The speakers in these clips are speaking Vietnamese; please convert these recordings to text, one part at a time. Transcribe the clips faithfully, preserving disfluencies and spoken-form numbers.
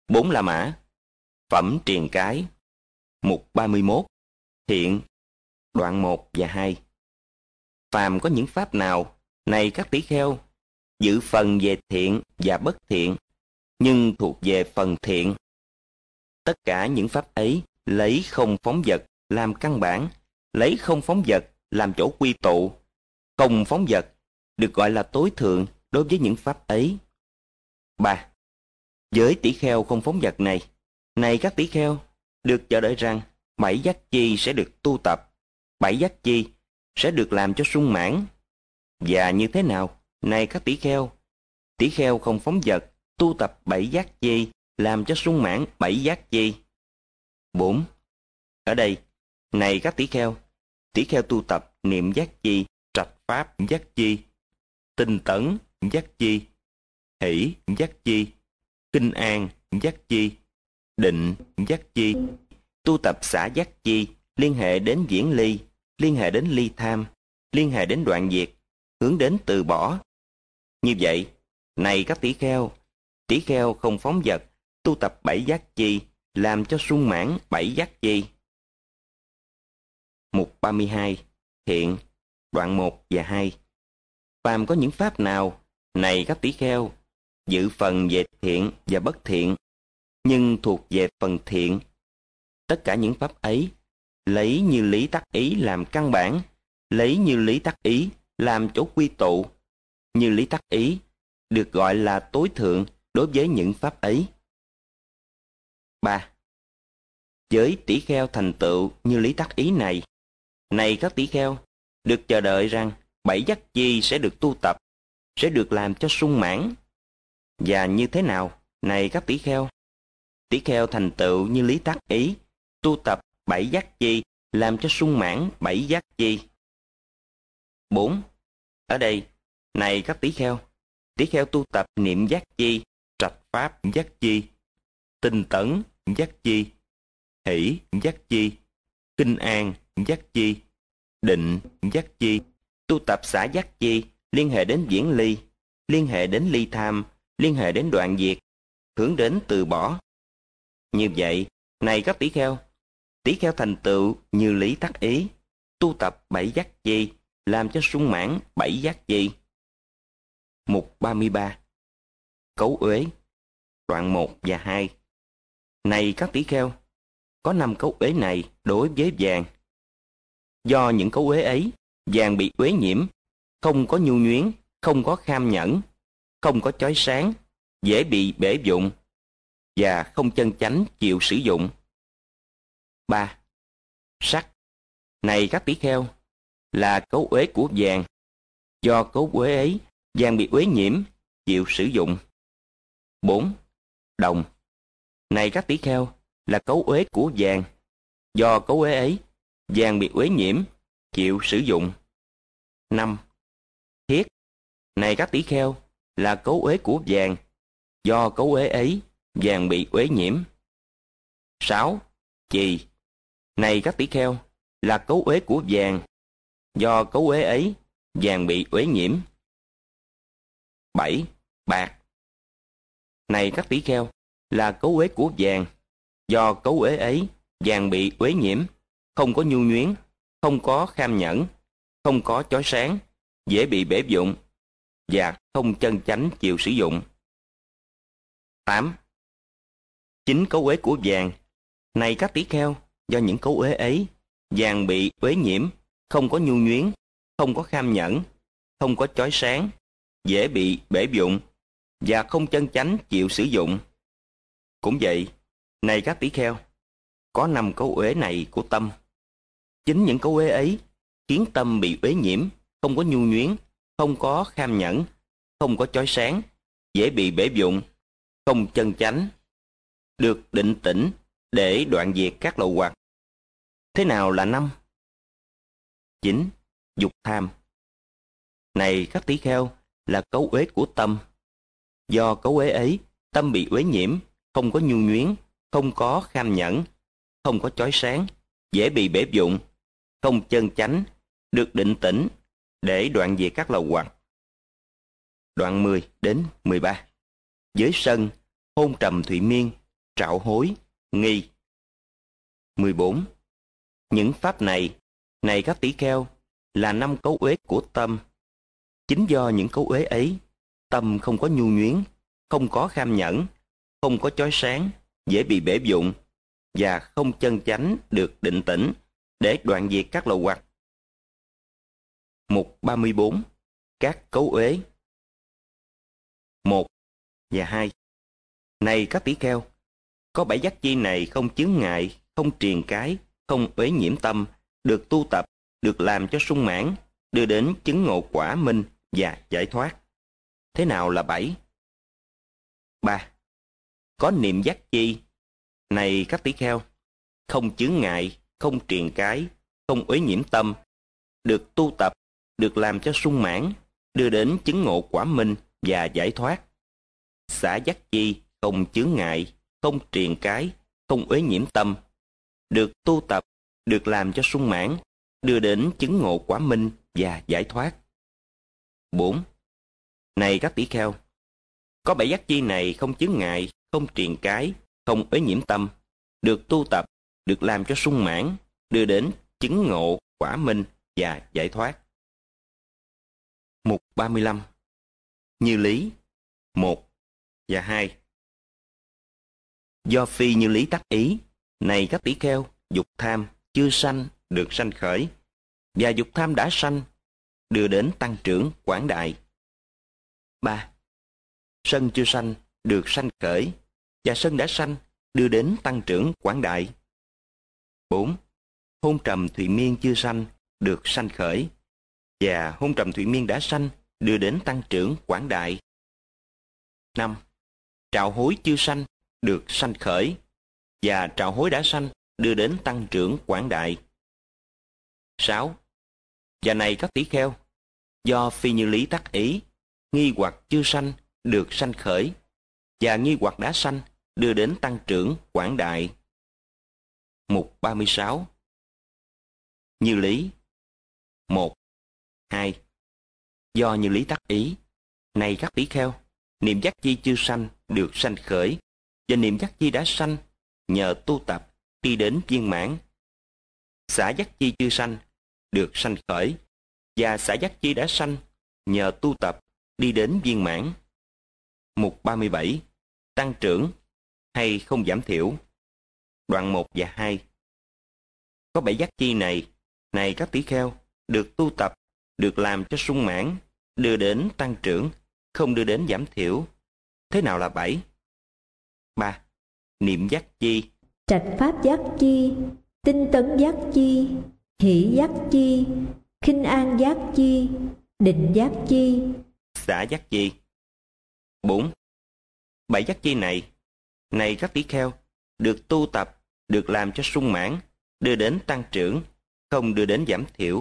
Bốn La Mã. Phẩm Triền Cái. Mục ba mươi mốt. Thiện. Đoạn một và hai. Phàm có những pháp nào, này các tỷ kheo, giữ phần về thiện và bất thiện, nhưng thuộc về phần thiện. Tất cả những pháp ấy lấy không phóng vật làm căn bản, lấy không phóng vật làm chỗ quy tụ. Không phóng vật được gọi là tối thượng đối với những pháp ấy. ba. Với tỷ kheo không phóng vật này, này các tỷ kheo, được chờ đợi rằng bảy giác chi sẽ được tu tập, bảy giác chi sẽ được làm cho sung mãn. Và như thế nào, này các tỷ kheo? Tỷ kheo không phóng vật tu tập bảy giác chi làm cho sung mãn bảy giác chi. bốn. Ở đây, này các tỷ kheo, tỷ kheo tu tập niệm giác chi, trạch pháp giác chi, tinh tấn giác chi, hỷ giác chi, kinh an giác chi, định giác chi, tu tập xả giác chi, liên hệ đến viễn ly, liên hệ đến ly tham, liên hệ đến đoạn diệt, hướng đến từ bỏ. Như vậy, này các tỷ kheo, tỷ kheo không phóng vật, tu tập bảy giác chi, làm cho sung mãn bảy giác chi. Mục ba mươi hai. Thiện. Đoạn một và hai. Phàm có những pháp nào, này các tỷ kheo, giữ phần về thiện và bất thiện, nhưng thuộc về phần thiện. Tất cả những pháp ấy lấy như lý tác ý làm căn bản, lấy như lý tác ý làm chỗ quy tụ. Như lý tác ý được gọi là tối thượng đối với những pháp ấy. ba. Với tỷ kheo thành tựu như lý tác ý này, này các tỷ kheo, được chờ đợi rằng bảy giác chi sẽ được tu tập, sẽ được làm cho sung mãn. Và như thế nào, này các tỷ kheo? Tỷ kheo thành tựu như lý tác ý, tu tập bảy giác chi, làm cho sung mãn bảy giác chi. bốn. Ở đây, này các tỷ kheo, tỷ kheo tu tập niệm giác chi, trạch pháp giác chi, tinh tấn giác chi, hỷ giác chi, kinh an giác chi, định giác chi, tu tập xả giác chi, liên hệ đến viễn ly, liên hệ đến ly tham, liên hệ đến đoạn diệt, hướng đến từ bỏ. Như vậy, này các tỷ kheo, tỷ kheo thành tựu như lý tác ý, tu tập bảy giác chi, làm cho sung mãn bảy giác chi. Mục ba mươi ba. Cấu uế. Đoạn một và hai. Này các tỷ kheo, có năm cấu uế này đối với vàng. Do những cấu uế ấy, vàng bị uế nhiễm, không có nhu nhuyến, không có kham nhẫn, không có chói sáng, dễ bị bể dụng, và không chân chánh chịu sử dụng. ba. Sắc. Này các tỷ kheo, là cấu uế của vàng. Do cấu uế ấy, vàng bị uế nhiễm, chịu sử dụng. bốn. Đồng. Này các tỷ kheo, là cấu uế của vàng. Do cấu uế ấy, vàng bị uế nhiễm, chịu sử dụng. năm. Thiết. Này các tỷ kheo, là cấu uế của vàng. Do cấu uế ấy, vàng bị uế nhiễm. sáu. Chì. Này các tỷ kheo, là cấu uế của vàng. Do cấu uế ấy, vàng bị uế nhiễm. bảy. Bạc. Này các tỷ kheo, là cấu uế của vàng. Do cấu uế ấy, vàng bị uế nhiễm, không có nhu nhuyến, không có kham nhẫn, không có chói sáng, dễ bị bể dụng, và không chân chánh chịu sử dụng. tám. Chính cấu uế của vàng. Này các tỷ kheo, do những cấu uế ấy, vàng bị uế nhiễm, không có nhu nhuyến, không có kham nhẫn, không có chói sáng, dễ bị bể dụng, và không chân chánh chịu sử dụng. Cũng vậy, này các tỷ kheo, có năm cấu uế này của tâm. Chính những cấu uế ấy khiến tâm bị uế nhiễm, không có nhu nhuyến, không có kham nhẫn, không có chói sáng, dễ bị bể dụng, không chân chánh, được định tĩnh để đoạn diệt các lậu hoặc. Thế nào là năm? Chính, dục tham. Này các tỷ kheo, là cấu uế của tâm. Do cấu uế ấy, tâm bị uế nhiễm, không có nhu nhuyến, không có kham nhẫn, không có chói sáng, dễ bị bể dụng, không chân chánh, được định tĩnh để đoạn diệt các lậu hoặc. Đoạn mười đến mười ba. Giới sân, hôn trầm thụy miên, trạo hối, nghi. mười bốn. Những pháp này, này các tỷ kheo, là năm cấu uế của tâm. Chính do những cấu uế ấy, tâm không có nhu nhuyến, không có kham nhẫn, không có chói sáng, dễ bị bể dụng, và không chân chánh được định tĩnh để đoạn diệt các lậu hoặc. Mục ba mươi bốn. Các cấu uế. Một và hai. Này các tỷ kheo, có bảy giác chi này không chướng ngại, không triền cái, không uế nhiễm tâm, được tu tập, được làm cho sung mãn, đưa đến chứng ngộ quả minh và giải thoát. Thế nào là bảy? Ba. Có niệm giác chi, này các tỷ kheo, không chướng ngại, không triền cái, không uế nhiễm tâm, được tu tập, được làm cho sung mãn, đưa đến chứng ngộ quả minh và giải thoát. Xả giác chi, không chướng ngại, không triền cái, không uế nhiễm tâm, được tu tập, được làm cho sung mãn, đưa đến chứng ngộ quả minh và giải thoát. Bốn. Này các tỷ kheo, có bảy giác chi này không chướng ngại, không triền cái, không uế nhiễm tâm, được tu tập, được làm cho sung mãn, đưa đến chứng ngộ quả minh và giải thoát. Mục ba mươi lăm. Như lý. Một và hai. Do phi như lý tác ý, này các tỷ kheo, dục tham chưa sanh được sanh khởi, và dục tham đã sanh đưa đến tăng trưởng quảng đại. Ba. Sân chưa sanh được sanh khởi, và sân đã sanh đưa đến tăng trưởng quảng đại. Bốn. Hôn trầm thụy miên chưa sanh được sanh khởi, và hôn trầm thụy miên đã sanh đưa đến tăng trưởng quảng đại. Năm. Trạo hối chưa sanh được sanh khởi, và trạo hối đã sanh đưa đến tăng trưởng quảng đại. Sáu. Và này các tỷ kheo, do phi như lý tác ý, nghi hoặc chưa sanh được sanh khởi, và nghi hoặc đã sanh đưa đến tăng trưởng quảng đại. Mục ba mươi sáu. Như lý. Một, hai. Do như lý tác ý, này các tỷ kheo, niệm giác chi chưa sanh được sanh khởi, và niệm giác chi đã sanh nhờ tu tập đi đến viên mãn. Xả giác chi chưa sanh được sanh khởi, và xả giác chi đã sanh nhờ tu tập đi đến viên mãn. Mục ba mươi bảy. Tăng trưởng hay không giảm thiểu. Đoạn một và hai. Có bảy giác chi này, này các tỷ kheo, được tu tập, được làm cho sung mãn, đưa đến tăng trưởng, không đưa đến giảm thiểu. Thế nào là bảy? Ba. Niệm giác chi, trạch pháp giác chi, tinh tấn giác chi, hỷ giác chi, khinh an giác chi, định giác chi, xả giác chi. Bốn. Bảy giác chi này, này các tỷ kheo, được tu tập, được làm cho sung mãn, đưa đến tăng trưởng, không đưa đến giảm thiểu.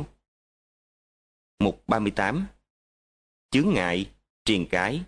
Mục ba mươi tám. Chướng ngại, triền cái.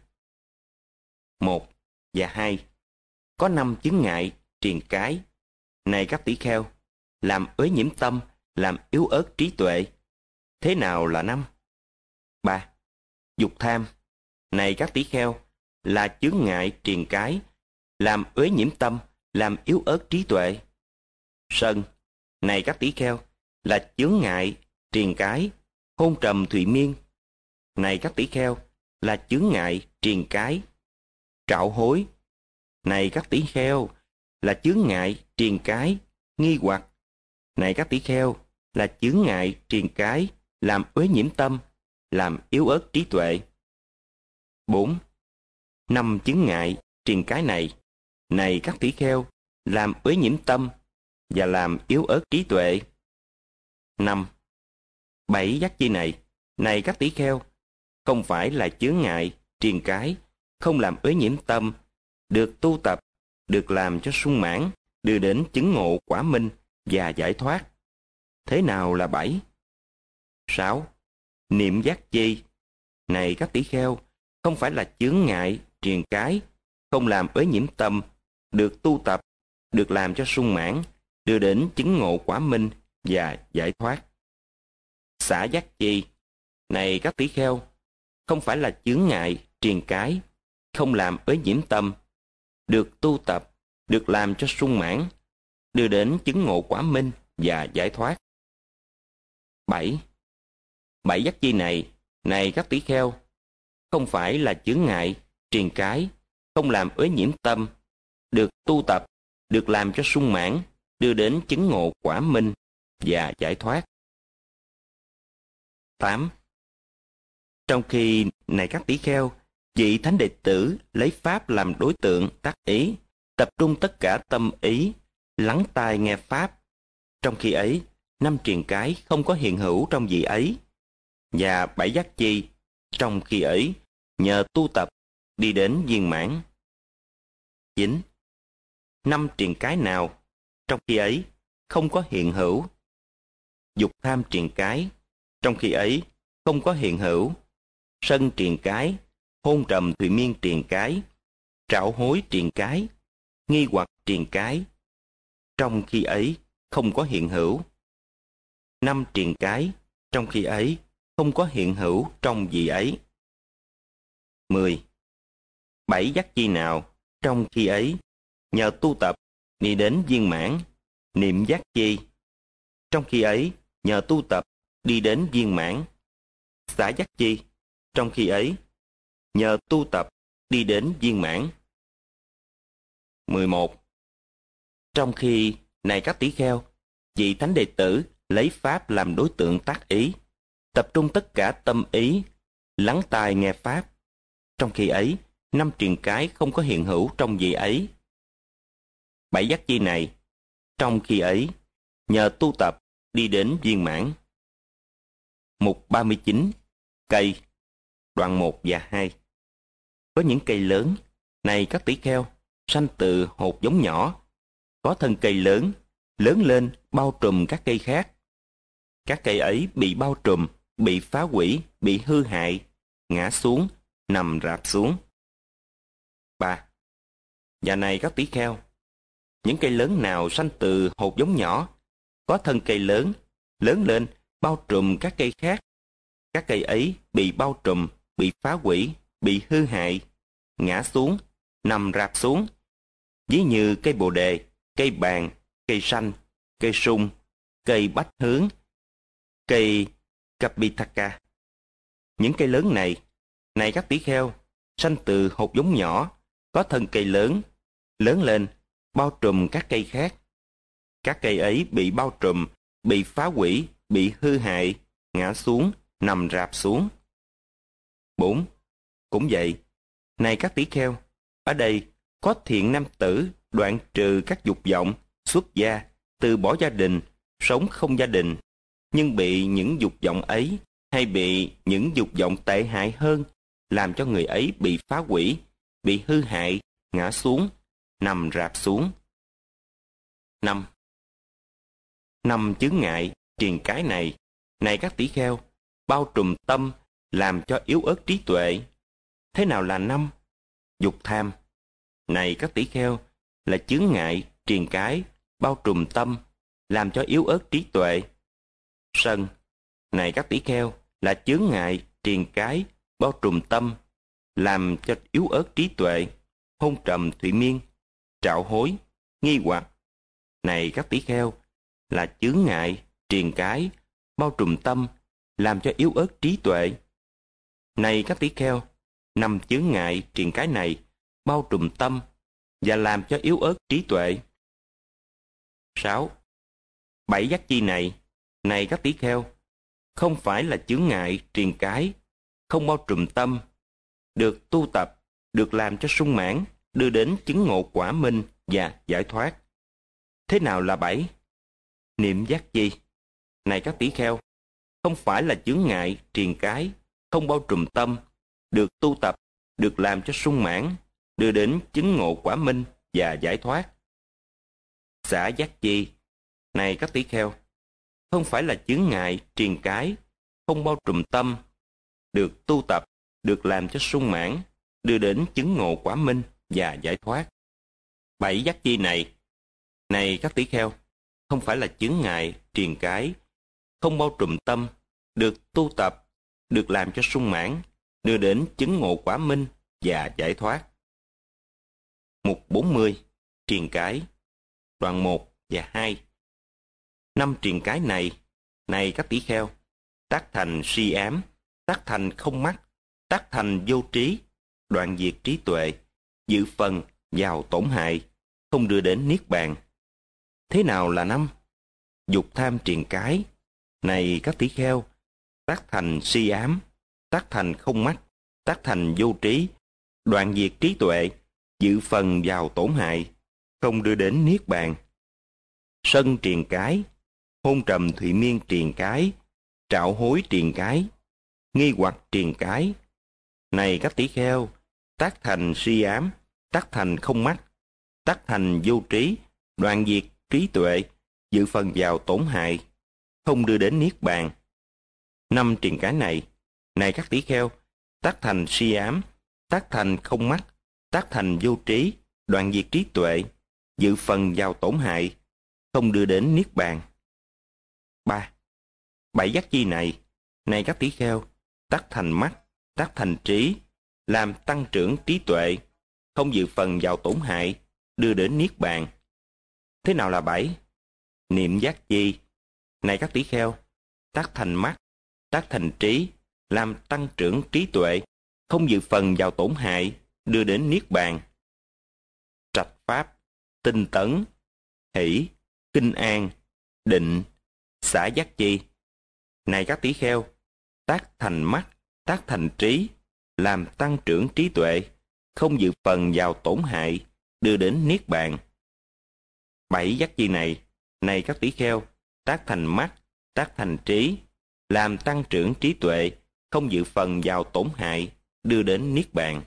Một và hai. Có năm chướng ngại, triền cái. Này các tỷ kheo, làm uế nhiễm tâm, làm yếu ớt trí tuệ. Thế nào là năm? Ba. Dục tham. Này các tỷ kheo, là chướng ngại triền cái, làm uế nhiễm tâm, làm yếu ớt trí tuệ. Sân. Này các tỷ kheo, là chướng ngại triền cái, hôn trầm thụy miên. Này các tỷ kheo, là chướng ngại triền cái. Trạo hối. Này các tỷ kheo, là chướng ngại triền cái, nghi hoặc. Này các tỷ kheo, là chướng ngại triền cái, làm uế nhiễm tâm, làm yếu ớt trí tuệ. Bốn. Năm chướng ngại triền cái này, này các tỷ kheo, làm uế nhiễm tâm và làm yếu ớt trí tuệ. Năm. Bảy giác chi này, này các tỷ kheo, không phải là chướng ngại triền cái, không làm uế nhiễm tâm, được tu tập, được làm cho sung mãn, đưa đến chứng ngộ quả minh và giải thoát. Thế nào là bảy? Sáu. Niệm giác chi, này các tỷ kheo, không phải là chướng ngại triền cái, không làm uế nhiễm tâm, được tu tập, được làm cho sung mãn, đưa đến chứng ngộ quả minh và giải thoát. Xả giác chi, này các tỷ kheo, không phải là chướng ngại triền cái, không làm uế nhiễm tâm, được tu tập, được làm cho sung mãn, đưa đến chứng ngộ quả minh và giải thoát. bảy. Bảy giác chi này, này các tỷ kheo, không phải là chướng ngại, triền cái, không làm uế nhiễm tâm, được tu tập, được làm cho sung mãn, đưa đến chứng ngộ quả minh và giải thoát. tám. Trong khi, này các tỷ kheo, vị thánh đệ tử lấy Pháp làm đối tượng tác ý, tập trung tất cả tâm ý, lắng tai nghe Pháp. Trong khi ấy, năm triền cái không có hiện hữu trong vị ấy, và bảy giác chi, trong khi ấy, nhờ tu tập, đi đến viên mãn. chín. Năm triền cái nào, trong khi ấy, không có hiện hữu. Dục tham triền cái, trong khi ấy, không có hiện hữu. Sân triền cái, hôn trầm thùy miên triền cái, trạo hối triền cái, nghi hoặc triền cái, trong khi ấy, không có hiện hữu. Năm triền cái, trong khi ấy, không có hiện hữu trong vị ấy. mười. Bảy giác chi nào, trong khi ấy, nhờ tu tập, đi đến viên mãn, niệm giác chi. Trong khi ấy, nhờ tu tập, đi đến viên mãn, xả giác chi. Trong khi ấy, nhờ tu tập, đi đến viên mãn. mười một. Trong khi, này các tỷ kheo, vị thánh đệ tử lấy Pháp làm đối tượng tác ý, tập trung tất cả tâm ý, lắng tai nghe Pháp. Trong khi ấy, năm triền cái không có hiện hữu trong vị ấy. Bảy giác chi này, trong khi ấy, nhờ tu tập, đi đến viên mãn. Mục ba mươi chín. Cây. Đoạn một và hai. Có những cây lớn, này các tỷ kheo, sanh từ hột giống nhỏ, có thân cây lớn, lớn lên bao trùm các cây khác. Các cây ấy bị bao trùm, bị phá hủy, bị hư hại, ngã xuống, nằm rạp xuống. ba. Và này các tỷ kheo, những cây lớn nào sanh từ hột giống nhỏ, có thân cây lớn, lớn lên bao trùm các cây khác. Các cây ấy bị bao trùm, bị phá hủy, bị hư hại, ngã xuống, nằm rạp xuống. Ví như cây bồ đề, cây bàng, cây xanh, cây sung, cây bách hướng, cây Kapitaka. Những cây lớn này, này các tỷ kheo, sanh từ hột giống nhỏ, có thân cây lớn, lớn lên, bao trùm các cây khác. Các cây ấy bị bao trùm, bị phá hủy, bị hư hại, ngã xuống, nằm rạp xuống. bốn. Cũng vậy, này các tỷ kheo, ở đây có thiện nam tử đoạn trừ các dục vọng, xuất gia, từ bỏ gia đình, sống không gia đình, nhưng bị những dục vọng ấy hay bị những dục vọng tệ hại hơn làm cho người ấy bị phá hủy, bị hư hại, ngã xuống, nằm rạp xuống. năm. Năm chướng ngại, triền cái này, này các tỷ kheo, bao trùm tâm, làm cho yếu ớt trí tuệ. Thế nào là năm? Dục tham, này các tỷ kheo, là chướng ngại, triền cái, bao trùm tâm, làm cho yếu ớt trí tuệ. Sân, này các tỷ kheo, là chướng ngại, triền cái, bao trùm tâm, làm cho yếu ớt trí tuệ. Hôn trầm thụy miên, trạo hối, nghi hoặc, này các tỷ kheo, là chướng ngại, triền cái, bao trùm tâm, làm cho yếu ớt trí tuệ. Này các tỷ kheo, năm chướng ngại, triền cái này, bao trùm tâm, và làm cho yếu ớt trí tuệ. sáu. Bảy giác chi này, này các tỷ kheo, không phải là chướng ngại, triền cái, không bao trùm tâm, được tu tập, được làm cho sung mãn, đưa đến chứng ngộ quả minh và giải thoát. Thế nào là bảy? Niệm giác chi, này các tỷ kheo, không phải là chướng ngại, triền cái, không bao trùm tâm, được tu tập, được làm cho sung mãn, đưa đến chứng ngộ quả minh và giải thoát. Xả giác chi, này các tỷ kheo, không phải là chướng ngại, triền cái, không bao trùm tâm, được tu tập, được làm cho sung mãn, đưa đến chứng ngộ quả minh và giải thoát. Bảy giác chi này, này các tỷ kheo, không phải là chướng ngại, triền cái, không bao trùm tâm, được tu tập, được làm cho sung mãn, đưa đến chứng ngộ quả minh và giải thoát. Mục bốn mươi. triền cái. Đoạn một và hai. Năm triền cái này, này các tỷ kheo, tác thành si ám, tác thành không mắt, tác thành vô trí, đoạn diệt trí tuệ, dự phần vào tổn hại, không đưa đến niết bàn. Thế nào là năm? Dục tham triền cái, này các tỷ kheo, tác thành si ám, tác thành không mắt, tác thành vô trí, đoạn diệt trí tuệ, dự phần vào tổn hại, không đưa đến niết bàn. Sân triền cái, hôn trầm thụy miên triền cái, trạo hối triền cái, nghi hoặc triền cái, này các tỷ kheo, tác thành si ám, tác thành không mắt, tác thành vô trí, đoạn diệt trí tuệ, dự phần vào tổn hại, không đưa đến niết bàn. Năm triền cái này, này các tỷ kheo, tác thành si ám, tác thành không mắt, tác thành vô trí, đoạn diệt trí tuệ, dự phần vào tổn hại, không đưa đến niết bàn. ba. Bảy giác chi này, này các tỷ kheo, tác thành mắt, tác thành trí, làm tăng trưởng trí tuệ, không dự phần vào tổn hại, đưa đến niết bàn. Thế nào là bảy? Niệm giác chi, này các tỷ kheo, tác thành mắt, tác thành trí, làm tăng trưởng trí tuệ, không dự phần vào tổn hại, đưa đến niết bàn. Trạch pháp, tinh tấn, hỷ, kinh an, định, xả giác chi, này các tỷ kheo, tác thành mắt, tác thành trí, làm tăng trưởng trí tuệ, không dự phần vào tổn hại, đưa đến niết bàn. Bảy giác chi này, này các tỷ kheo, tác thành mắt, tác thành trí, làm tăng trưởng trí tuệ, không dự phần vào tổn hại, đưa đến niết bàn.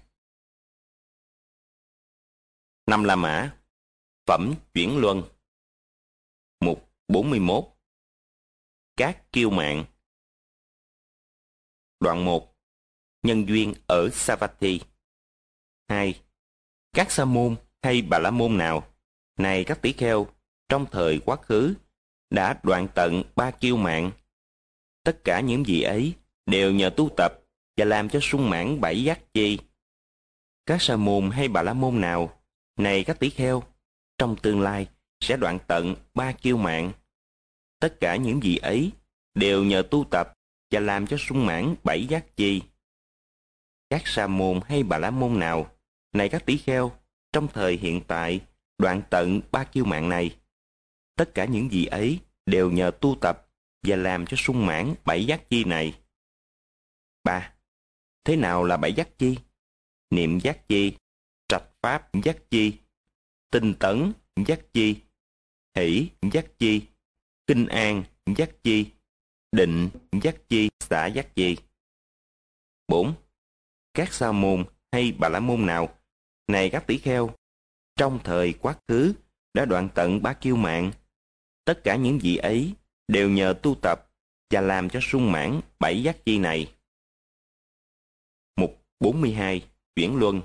Năm La Mã, phẩm chuyển luân. Mục bốn mươi mốt. Các kiêu mạng. Đoạn một. Nhân duyên ở Savatthi. hai. Các sa môn hay bà la môn nào, này các tỷ kheo, trong thời quá khứ đã đoạn tận ba kiêu mạng. Tất cả những gì ấy đều nhờ tu tập và làm cho sung mãn bảy giác chi. Các sa môn hay bà la môn nào, này các tỷ kheo, trong tương lai sẽ đoạn tận ba kiêu mạng. Tất cả những gì ấy đều nhờ tu tập và làm cho sung mãn bảy giác chi. Các sa môn hay bà la môn nào, này các tỷ kheo, trong thời hiện tại đoạn tận ba kiêu mạng này. Tất cả những gì ấy đều nhờ tu tập và làm cho sung mãn bảy giác chi này. ba. Thế nào là bảy giác chi? Niệm giác chi, trạch pháp giác chi, tinh tấn giác chi, hỷ giác chi, kinh an giác chi, định giác chi, xả giác chi. bốn. Các sa môn hay bà la môn nào, này các tỷ kheo, trong thời quá khứ đã đoạn tận ba kiêu mạng. Tất cả những gì ấy đều nhờ tu tập và làm cho sung mãn bảy giác chi này. Mục bốn mươi hai. Chuyển luân.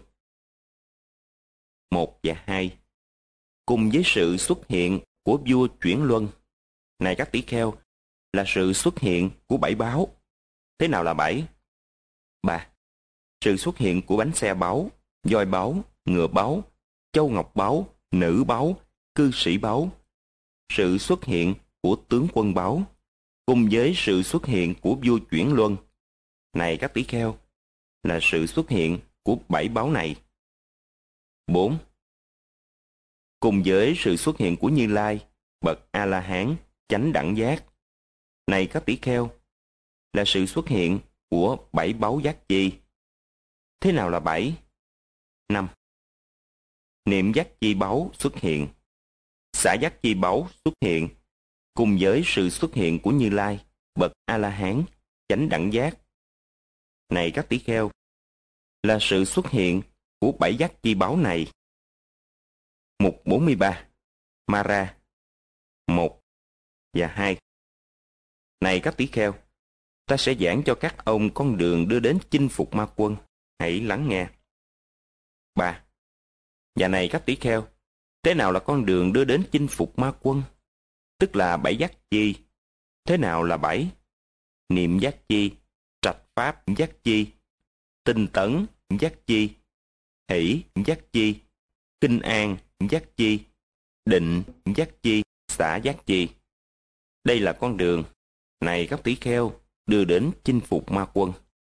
một và hai. Cùng với sự xuất hiện của vua chuyển luân, này các tỷ kheo, là sự xuất hiện của bảy báu. Thế nào là bảy? ba. Sự xuất hiện của bánh xe báu, voi báu, ngựa báu, châu ngọc báu, nữ báu, cư sĩ báu. Sự xuất hiện của tướng quân báu, cùng với sự xuất hiện của vua chuyển luân, này các tỷ kheo, là sự xuất hiện của bảy báu này. bốn. Cùng với sự xuất hiện của Như Lai, bậc A-la-hán, chánh đẳng giác, này các tỷ kheo, là sự xuất hiện của bảy báu giác chi. Thế nào là bảy? năm. Niệm giác chi báu xuất hiện, xả giác chi báu xuất hiện, cùng với sự xuất hiện của Như Lai, bậc A-la-hán, chánh đẳng giác, này các tỷ kheo, là sự xuất hiện của bảy giác chi báu này. Mục bốn mươi ba. Mara. một và hai. Này các tỷ kheo, ta sẽ giảng cho các ông con đường đưa đến chinh phục ma quân. Hãy lắng nghe. ba. Và này các tỷ kheo, thế nào là con đường đưa đến chinh phục ma quân? Tức là bảy giác chi. Thế nào là bảy? Niệm giác chi, trạch pháp giác chi, tinh tấn giác chi, hỷ giác chi, kinh an giác chi, định giác chi, xả giác chi. Đây là con đường này các tỷ kheo đưa đến chinh phục ma quân.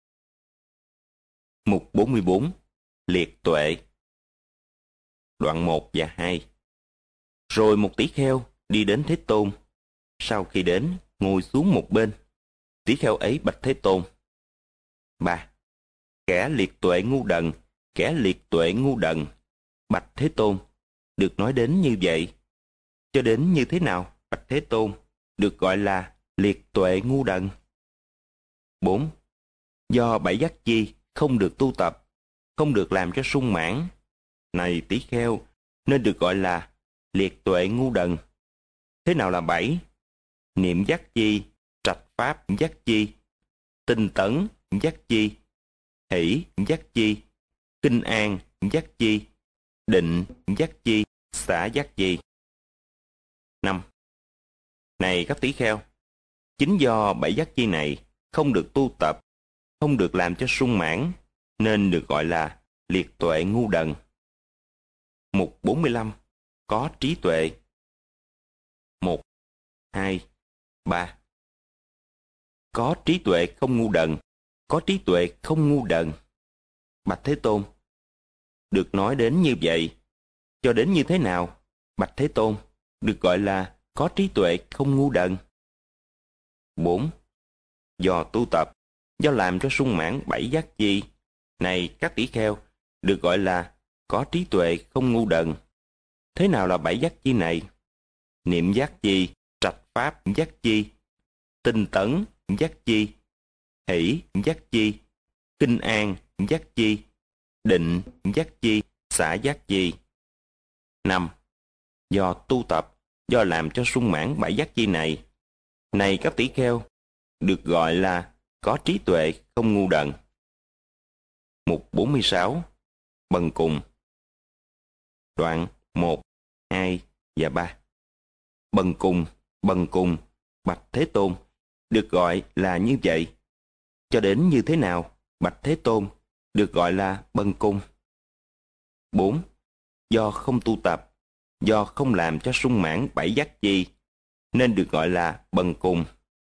Mục bốn mươi bốn. Liệt tuệ. Đoạn một và hai. Rồi một tỷ kheo đi đến Thế Tôn. Sau khi đến, ngồi xuống một bên. Tỷ kheo ấy bạch Thế Tôn. ba. Kẻ liệt tuệ ngu đần, kẻ liệt tuệ ngu đần. Bạch Thế Tôn. Được nói đến như vậy. Cho đến như thế nào, bạch Thế Tôn, được gọi là liệt tuệ ngu đần? bốn. Do bảy giác chi không được tu tập, không được làm cho sung mãn. Này tỷ kheo, nên được gọi là liệt tuệ ngu đần. Thế nào là bảy? Niệm giác chi, trạch pháp giác chi, tinh tấn giác chi, hỷ giác chi, kinh an giác chi, định giác chi, xả giác chi. năm. Này các tỷ kheo, chính do bảy giác chi này không được tu tập, không được làm cho sung mãn, nên được gọi là liệt tuệ ngu đần. Mục bốn mươi lăm. Có trí tuệ. một, hai, ba. Có trí tuệ không ngu đần, có trí tuệ không ngu đần. Bạch Thế Tôn. Được nói đến như vậy. Cho đến như thế nào, bạch Thế Tôn, được gọi là có trí tuệ không ngu đần? bốn. Do tu tập, do làm cho sung mãn bảy giác chi. Này các tỷ kheo, được gọi là có trí tuệ không ngu đần. Thế nào là bảy giác chi này? Niệm giác chi, trạch pháp giác chi, tinh tấn giác chi, hỷ giác chi, kinh an giác chi, định giác chi, xả giác chi. năm. Do tu tập, do làm cho sung mãn bảy giác chi này. Này các tỷ kheo, được gọi là có trí tuệ không ngu đần. Mục bốn mươi sáu. Bần cùng. Đoạn một, hai và ba. Bần cùng, bần cùng, bạch Thế Tôn, được gọi là như vậy. Cho đến như thế nào, bạch Thế Tôn, được gọi là bần cùng? bốn. Do không tu tập, do không làm cho sung mãn bảy giác chi, nên được gọi là bần cùng.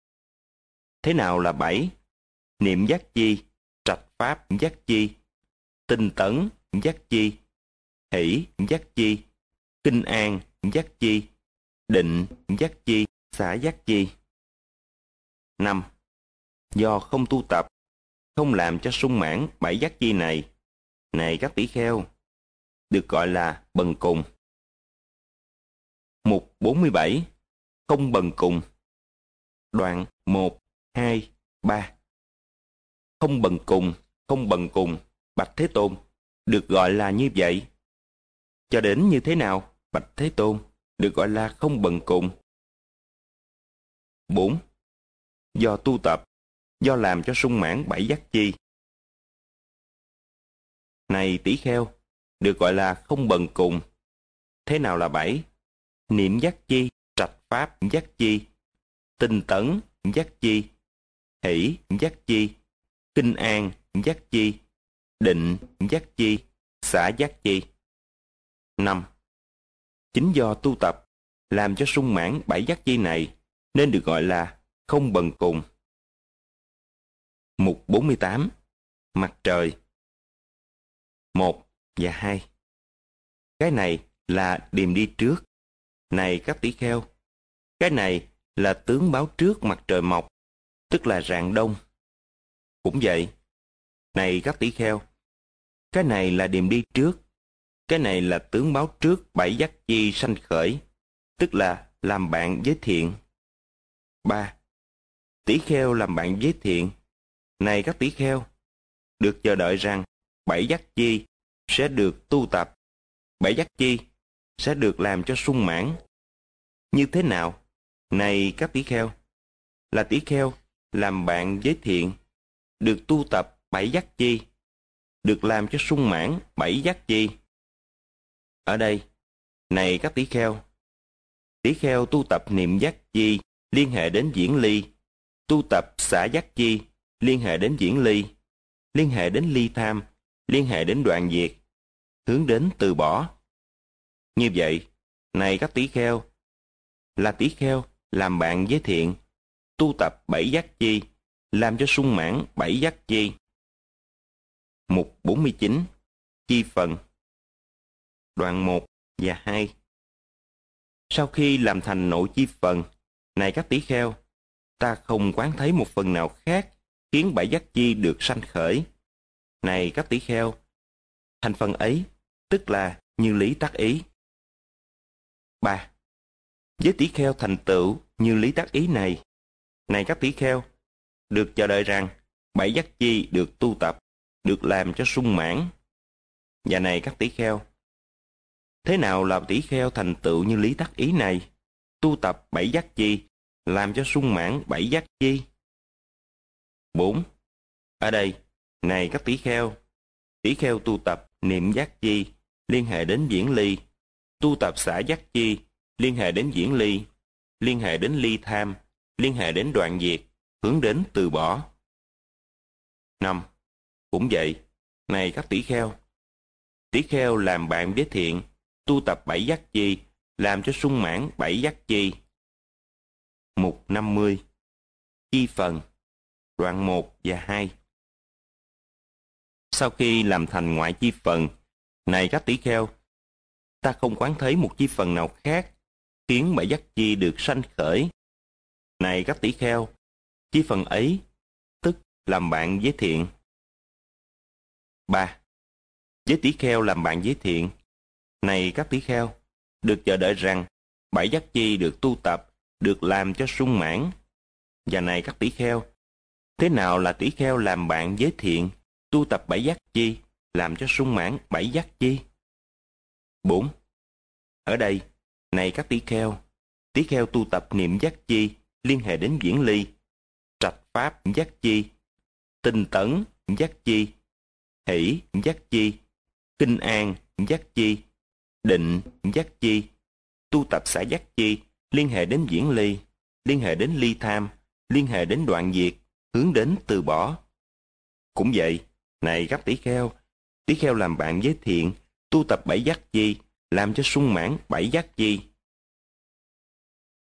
Thế nào là bảy? Niệm giác chi, trạch pháp giác chi, tinh tấn giác chi, hỷ giác chi, kinh an giác chi, định giác chi, xả giác chi. năm. Do không tu tập, không làm cho sung mãn bảy giác chi này. Này các tỷ kheo, được gọi là bần cùng. Mục bốn mươi bảy. Không bần cùng. Đoạn một, hai, ba. Không bần cùng, không bần cùng, bạch Thế Tôn, được gọi là như vậy. Cho đến như thế nào, bạch Thế Tôn, được gọi là không bần cùng? bốn. Do tu tập, do làm cho sung mãn bảy giác chi. Này tỷ kheo, được gọi là không bần cùng. Thế nào là bảy? Niệm giác chi, trạch pháp giác chi, tinh tấn giác chi, hỷ giác chi, kinh an giác chi, định giác chi, xả giác chi. năm. Chính do tu tập, làm cho sung mãn bảy giác chi này, nên được gọi là không bần cùng. Mục bốn mươi tám. Mặt trời. một và hai. Cái này là điềm đi trước. Này các tỷ kheo, cái này là tướng báo trước mặt trời mọc, tức là rạng đông. Cũng vậy, này các tỷ kheo, cái này là điềm đi trước. Cái này là tướng báo trước bảy giác chi sanh khởi, tức là làm bạn với thiện. ba. Tỷ kheo làm bạn với thiện. Này các tỷ kheo, được chờ đợi rằng bảy giác chi sẽ được tu tập, bảy giác chi sẽ được làm cho sung mãn. Như thế nào? Này các tỷ kheo, là tỷ kheo làm bạn với thiện, được tu tập bảy giác chi, được làm cho sung mãn bảy giác chi. Ở đây, này các tỷ kheo, tỷ kheo tu tập niệm giác chi liên hệ đến diễn ly, tu tập xả giác chi liên hệ đến diễn ly, liên hệ đến ly tham, liên hệ đến đoạn diệt, hướng đến từ bỏ, Như vậy, này các tỷ kheo, là tỷ kheo làm bạn với thiện, tu tập bảy giác chi, làm cho sung mãn bảy giác chi. Mục bốn mươi chín. Chi phần. Đoạn một và hai. Sau khi làm thành nội chi phần, này các tỷ kheo, ta không quán thấy một phần nào khác khiến bảy giác chi được sanh khởi. Này các tỷ kheo, thành phần ấy tức là như lý tác ý. ba. Với tỷ kheo thành tựu như lý tác ý này, này các tỷ kheo, được chờ đợi rằng bảy giác chi được tu tập, được làm cho sung mãn. Và này các tỷ kheo, thế nào là tỷ kheo thành tựu như lý tác ý này, tu tập bảy giác chi, làm cho sung mãn bảy giác chi? bốn. Ở đây, này các tỷ kheo, tỷ kheo tu tập niệm giác chi, liên hệ đến viễn ly, tu tập xả giác chi, liên hệ đến viễn ly, liên hệ đến ly tham, liên hệ đến đoạn diệt, hướng đến từ bỏ. năm. Cũng vậy, này các tỷ kheo, tỷ kheo làm bạn với thiện, tu tập bảy giác chi, làm cho sung mãn bảy giác chi. Mục năm mươi. Chi phần. Đoạn một và hai. Sau khi làm thành ngoại chi phần, này các tỷ kheo, ta không quán thấy một chi phần nào khác khiến bảy giác chi được sanh khởi. Này các tỷ kheo, chi phần ấy tức làm bạn với thiện. ba. Với tỷ kheo làm bạn với thiện, này các tỷ kheo, được chờ đợi rằng bảy giác chi được tu tập, được làm cho sung mãn. Và này các tỷ kheo, thế nào là tỷ kheo làm bạn với thiện, tu tập bảy giác chi, làm cho sung mãn bảy giác chi? bốn. Ở đây, này các tỷ kheo, tỷ kheo tu tập niệm giác chi, liên hệ đến viễn ly, trạch pháp giác chi, tinh tấn giác chi, hỷ giác chi, kinh an giác chi, định giác chi, tu tập xả giác chi, liên hệ đến viễn ly, liên hệ đến ly tham, liên hệ đến đoạn diệt, hướng đến từ bỏ. Cũng vậy, này các tỷ kheo, tỷ kheo làm bạn với thiện, tu tập bảy giác chi, làm cho sung mãn bảy giác chi.